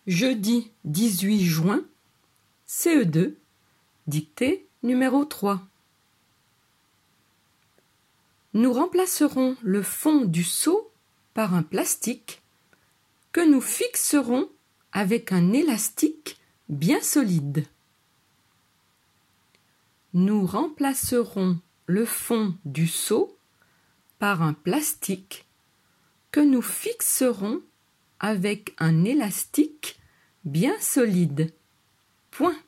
Jeudi 18 juin, CE2, dictée numéro 3. Nous remplacerons le fond du seau par un plastique que nous fixerons avec un élastique bien solide. Nous remplacerons le fond du seau par un plastique que nous fixerons avec un élastique bien solide. Point.